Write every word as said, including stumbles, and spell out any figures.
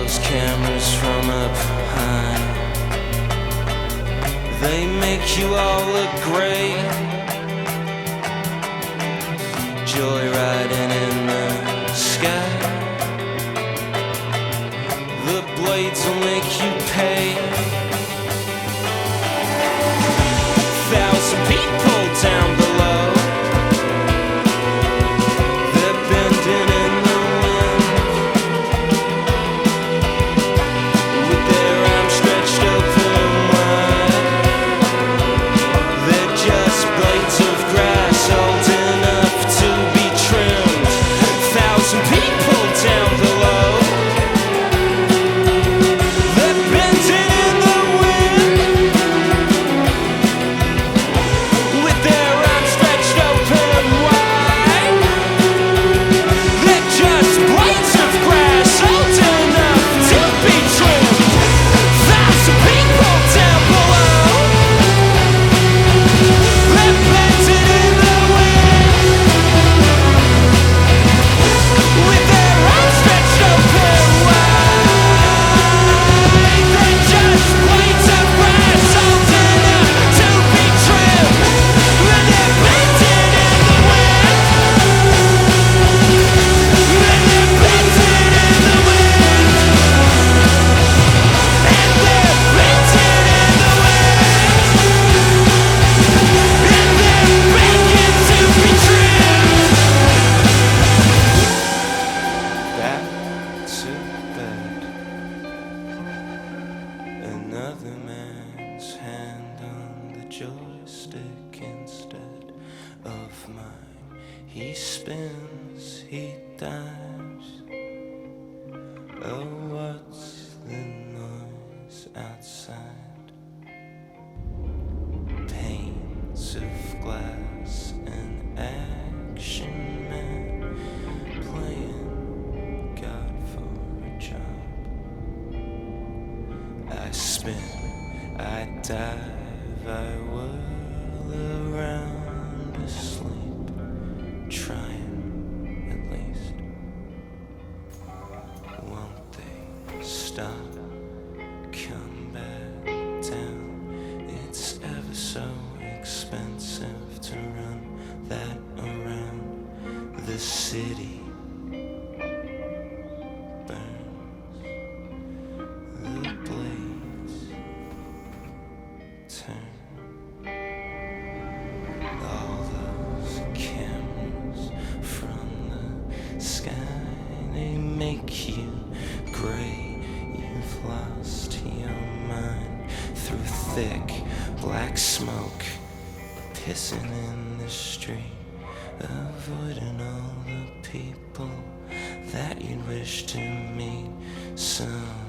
those cameras from up high. They make you all look great, joyriding in the sky. The blades will make you pay. Thousand people down below, they're bending in the wind, with their arms stretched open wide. They're just blades of grass old enough to be trimmed. Thousand people down below, they're bending in the wind, with their arms stretched open wide. They're just blades of grass old enough to be trimmed. Thousand people down below, they're bending in the wind, with their arms stretched open wide. They're just blades of grass old enough to be trimmed. And they're bending in the wind, and they're bending in the wind, and they're bending in the wind, and they're begging to be trimmed. Back to bed, another man's hand on the joystick instead of mine. He spins, he dives. Oh, what's the noise outside? Panes of glass and action men playing God for a job. I spin, I dive, I whirl around asleep, trying at least. Won't they stop, come back down? It's ever so expensive to run that around. The city burns, the blades turn. All those cameras from the sky, they make you gray. You've lost your mind through thick black smoke, pissing in the street, avoiding all the people that you'd wish to meet. Some